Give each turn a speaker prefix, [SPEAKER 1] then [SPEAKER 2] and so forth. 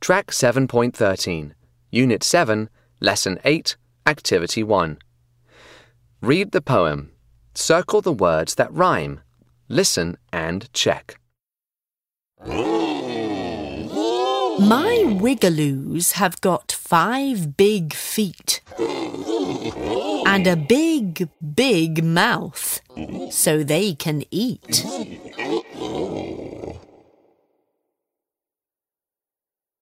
[SPEAKER 1] Track 7.13, Unit 7, Lesson 8, Activity 1. Read the poem. Circle the words that rhyme. Listen and check.
[SPEAKER 2] My Wigaloos have got 5 big feet and a big, big mouth, so they can eat.